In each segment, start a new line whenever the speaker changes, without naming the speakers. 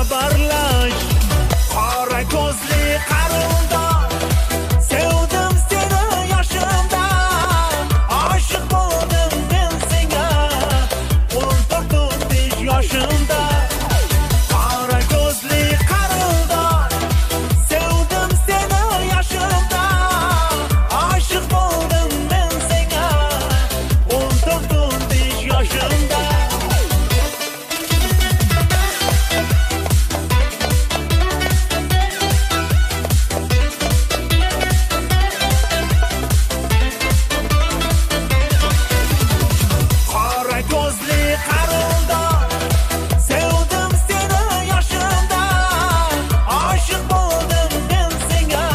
barlash. Qora ko'zli qarindor, sevdim seni yoshimda. Oshiq bo'ldim men senga, 14-15 yoshimda. Qora ko'zli qarindor, sevdim seni yoshimda. Oshiq bo'ldim men senga, 14-15 yoshimda. Qora ko'zli qarindor, sevdim seni yoshimda. Oshiq bo'ldim men senga,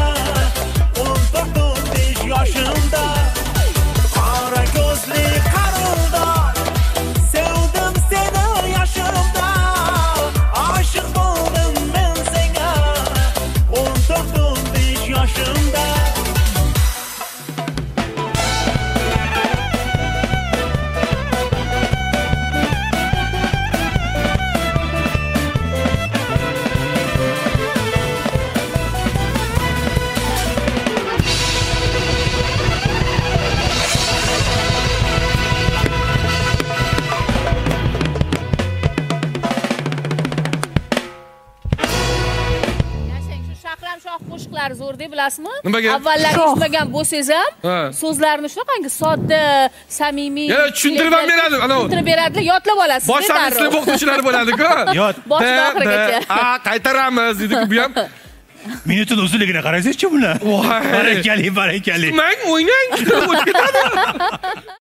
14-15 yoshimda. Qora ko'zli qarindor, sevdim seni yoshimda. Oshiq bo'ldim men senga, 14-15 yoshimda.
Yashang, shu Shahram Shoh qo'shiqlari zo'r deb bilasizmi?
Nimaga?
Avvallari eshitmagan bo'lsangiz ham,
Ha.
so'zlarini shunaqangi sodda, samimiy.
Yana tushuntirib ham beradi, anavi.
Tushuntirib beradilar, yodlab olasiz.
Boshlarni silab o'qituvchilari bo'ladi-ku.
Yot.
Boshdan oxirigacha.
Qaytaramiz dedi-ku bu ham.
Minutini uzunligini qaraysiz-chi bular.
Voy.
Barakali.
Mang, o'ynang. O'tib ketadi.